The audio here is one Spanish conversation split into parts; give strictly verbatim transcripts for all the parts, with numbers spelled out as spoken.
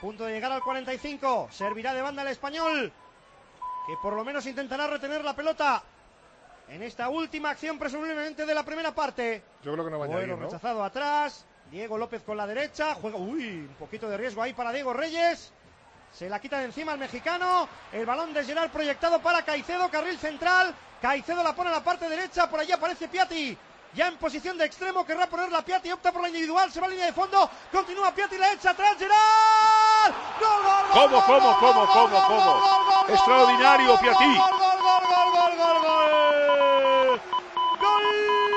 punto de llegar al cuarenta y cinco. Servirá de banda el Español, que por lo menos intentará retener la pelota en esta última acción presumiblemente de la primera parte. Yo creo que no va a Bueno, añadir, ¿no? rechazado atrás. Diego López con la derecha. Juega, uy, un poquito de riesgo ahí para Diego Reyes. Se la quita de encima el mexicano. El balón de Gerard proyectado para Caicedo, carril central. Caicedo la pone a la parte derecha. Por allí aparece Piatti, ya en posición de extremo. Querrá ponerla Piatti, opta por la individual. Se va a línea de fondo. Continúa Piatti, la echa atrás. Gerard. ¡Gol, gol, gol! ¿Cómo, cómo, cómo, cómo, cómo? Extraordinario, Piatti. ¡Gol, gol, gol, gol, gol, gol, gol! ¡Gol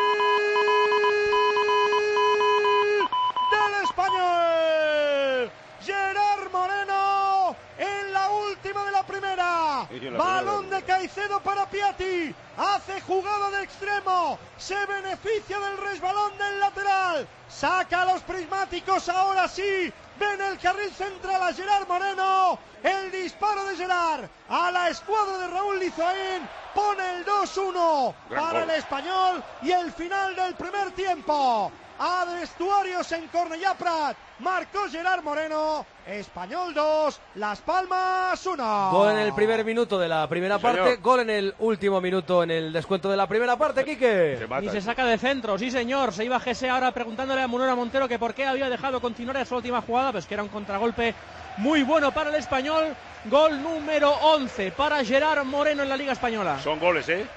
del Español! Gerard Moreno en la última de la primera. Balón de Caicedo para Piatti. Hace jugada de extremo. Se beneficia del resbalón del lateral. Saca a los prismáticos. Ahora sí. Ven el carril central a Gerard Moreno. El disparo de Gerard a la escuadra de Raúl Lizoín. Pone el dos uno para el Español. Y el final del primer tiempo. A vestuarios en Cornellà Prat. Marcó Gerard Moreno. Español dos, Las Palmas uno. Gol en el primer minuto de la primera Sí, parte, señor. gol en el último minuto en el descuento de la primera parte, Quique. Se mata. Y se saca de centro, sí señor. Se iba Gese ahora preguntándole a Munera Montero que por qué había dejado continuar esa última jugada, pues que era un contragolpe muy bueno para el Español. Gol número once para Gerard Moreno en la Liga Española. Son goles, ¿eh?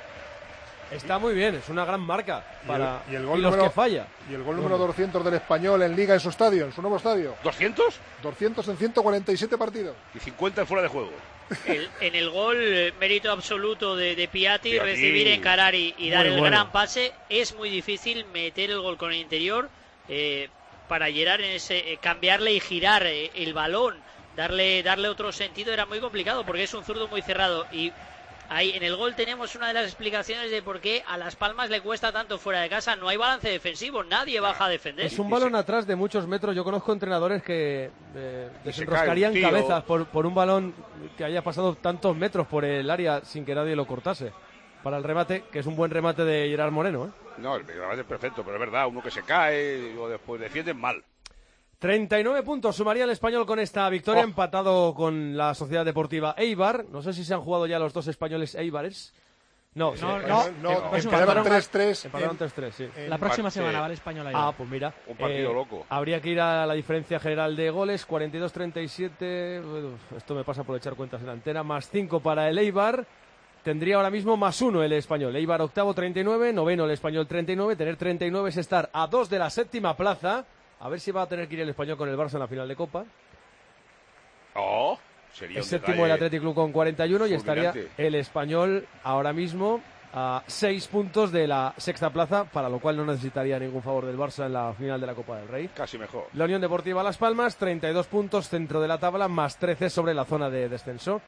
Está muy bien, es una gran marca para y el, y el gol y los número, que falla. Y el gol número doscientos del Español en Liga en su estadio, en su nuevo estadio. ¿doscientos? doscientos en ciento cuarenta y siete partidos. Y cincuenta fuera de juego. El, en el gol, eh, mérito absoluto de, de Piatti, Piatti. recibir, encarar y, y dar Muy el bueno. gran pase. Es muy difícil meter el gol con el interior eh, para Gerard en ese, eh, cambiarle y girar eh, el balón, darle, darle otro sentido era muy complicado porque es un zurdo muy cerrado. Y ahí en el gol tenemos una de las explicaciones de por qué a Las Palmas le cuesta tanto fuera de casa. No hay balance defensivo, nadie baja a defender. Es un balón atrás de muchos metros. Yo conozco entrenadores que eh, Y se desenroscarían cae un tío. cabezas por, por un balón que haya pasado tantos metros por el área sin que nadie lo cortase. Para el remate, que es un buen remate de Gerard Moreno, ¿eh? No, el remate es perfecto, pero es verdad, uno que se cae o después defienden mal. treinta y nueve puntos sumaría el Español con esta victoria, Oh. empatado con la Sociedad Deportiva Eibar. No sé si se han jugado ya los dos españoles Eibares. No, sí, No, eh, no, eh, no, eh, empataron empataron tres tres. empataron tres tres, sí. en- La próxima parte- semana va el Español ahí. Ah, pues mira. Un partido loco. Habría que ir a la diferencia general de goles, cuarenta y dos treinta y siete. Bueno, esto me pasa por echar cuentas en la antena. Más cinco para el Eibar. Tendría ahora mismo más uno el Español. Eibar octavo, treinta y nueve. Noveno el Español, treinta y nueve. Tener treinta y nueve es estar a dos de la séptima plaza. A ver si va a tener que ir el Español con el Barça en la final de Copa. Oh, sería El un séptimo detalle el Athletic Club con cuarenta y uno y estaría fulminante. el Español ahora mismo a seis puntos de la sexta plaza, para lo cual no necesitaría ningún favor del Barça en la final de la Copa del Rey. Casi mejor. La Unión Deportiva Las Palmas, treinta y dos puntos, centro de la tabla, más trece sobre la zona de descenso.